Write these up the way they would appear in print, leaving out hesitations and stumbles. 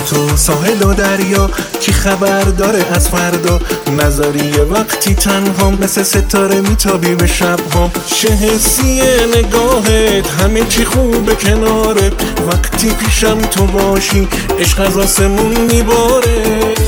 تو ساحل و دریا، کی خبر داره از فردا؟ نظری وقتی تنها مثل ستاره میتابی به شب‌ها. چه حسیه نگاهت، همه چی خوبه کنارت، وقتی پیشم تو باشی عشق از آسمون میباره.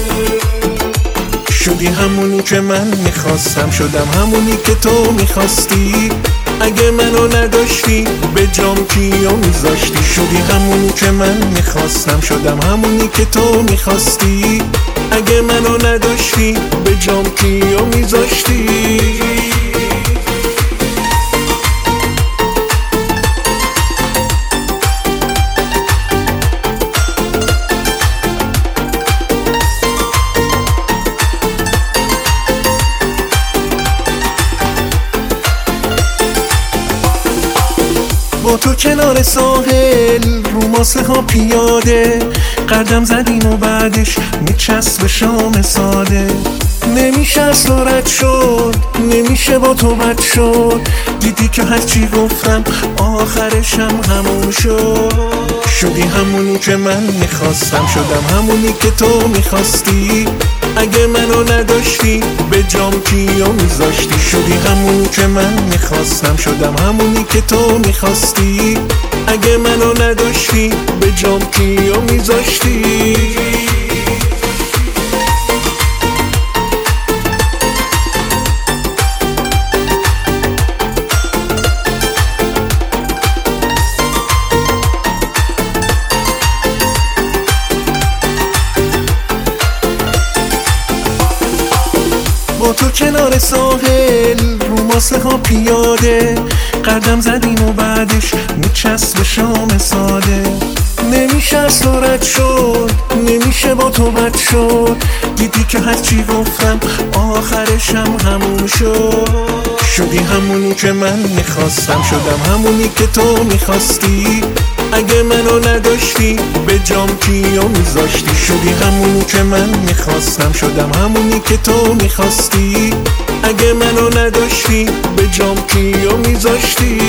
شدی همونی که من میخواستم، شدم همونی که تو میخواستی. اگه منو نداشتی به جام کیو میذاشتی؟ شدی همونی که من میخواستم، شدم همونی که تو میخواستی. اگه منو نداشتی به جام کیو میذاشتی؟ با تو کنار ساحل رو ماسه ها پیاده، قدم زدین و بعدش میچسب شام ساده. نمیشه از تو رد شد، نمیشه با تو بد شد، دیدی که هرچی گفتم آخرشم همون شد. شدی همونی که من میخواستم، شدم همونی که تو میخواستی. اگه منو نداشتی به جام کیو میذاشتی؟ شدی همونی که من میخواستم، شدم همونی که تو میخواستی. اگه منو نداشتی به جام کیو میذاشتی؟ با تو کنار ساحل رو ماسه ها پیاده، قدم زدین و بعدش میچسب شام ساده. نمیشه از تو رد شد، نمیشه با تو بد شد، دیدی که هرچی گفتم آخرشم همون شد. شدی همونی که من میخواستم، شدم همونی که تو میخواستی. اگه منو نداشتی به جام کیو میذاشتی؟ شدی همونی که من میخواستم، شدم همونی که تو میخواستی. اگه منو نداشتی به جام کیو میذاشتی؟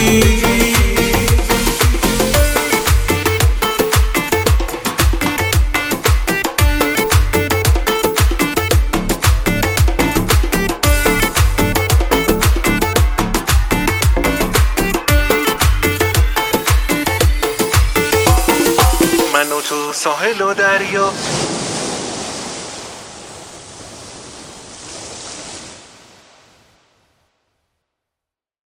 من و تو ساحل و دریا.